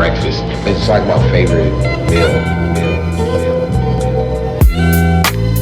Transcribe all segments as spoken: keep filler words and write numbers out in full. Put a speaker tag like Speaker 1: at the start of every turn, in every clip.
Speaker 1: breakfast. It's like my favorite meal. meal, meal, meal.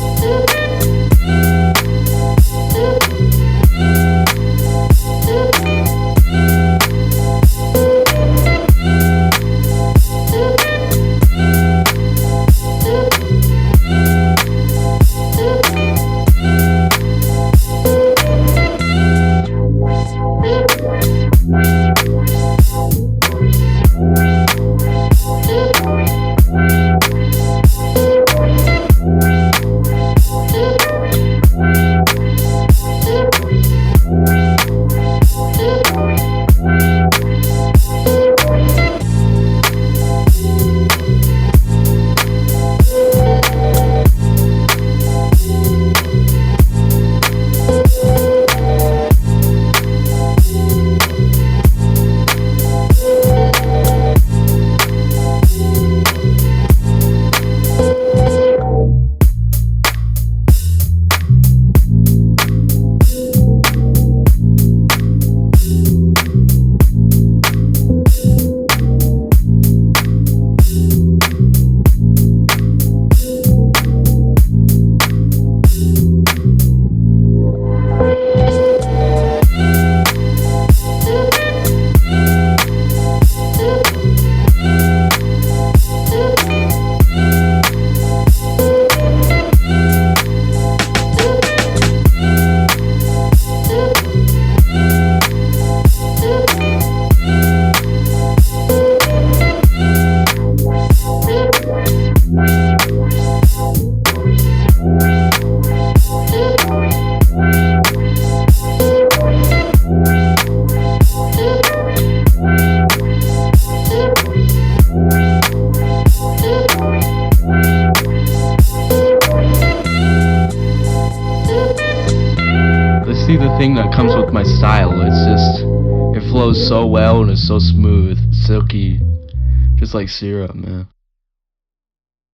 Speaker 2: See the thing that comes with my style, it's just, it flows so well and it's so smooth, silky, just like syrup, man.